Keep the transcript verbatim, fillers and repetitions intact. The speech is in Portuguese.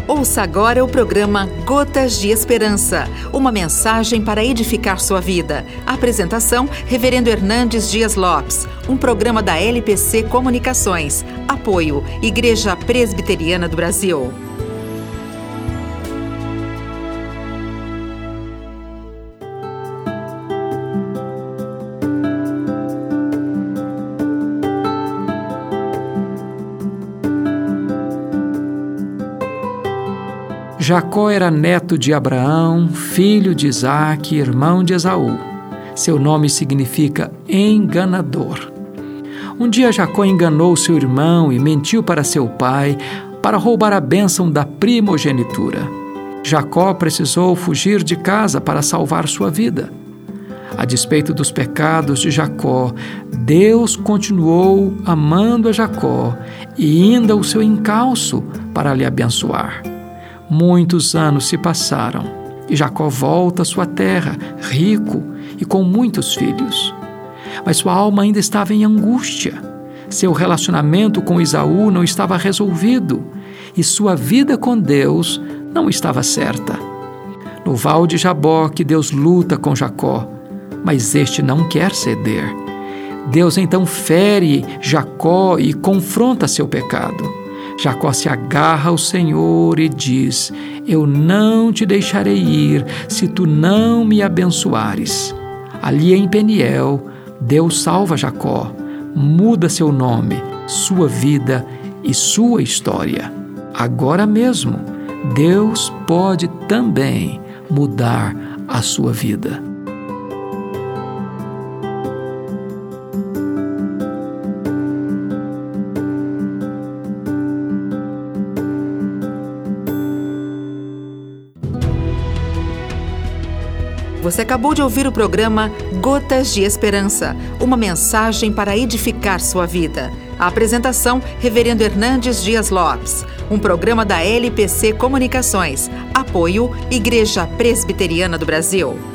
Ouça agora o programa Gotas de Esperança, uma mensagem para edificar sua vida. Apresentação, Reverendo Hernandes Dias Lopes, um programa da L P C Comunicações. Apoio, Igreja Presbiteriana do Brasil. Jacó era neto de Abraão, filho de Isaque, irmão de Esaú. Seu nome significa enganador. Um dia Jacó enganou seu irmão e mentiu para seu pai para roubar a bênção da primogenitura. Jacó precisou fugir de casa para salvar sua vida. A despeito dos pecados de Jacó, Deus continuou amando a Jacó e indo ao seu encalço para lhe abençoar. Muitos anos se passaram e Jacó volta à sua terra, rico e com muitos filhos. Mas sua alma ainda estava em angústia. Seu relacionamento com Esaú não estava resolvido e sua vida com Deus não estava certa. No val de Jaboque, Deus luta com Jacó, mas este não quer ceder. Deus então fere Jacó e confronta seu pecado. Jacó se agarra ao Senhor e diz: eu não te deixarei ir se tu não me abençoares. Ali em Peniel, Deus salva Jacó, muda seu nome, sua vida e sua história. Agora mesmo, Deus pode também mudar a sua vida. Você acabou de ouvir o programa Gotas de Esperança, uma mensagem para edificar sua vida. A apresentação, Reverendo Hernandes Dias Lopes, um programa da L P C Comunicações. Apoio, Igreja Presbiteriana do Brasil.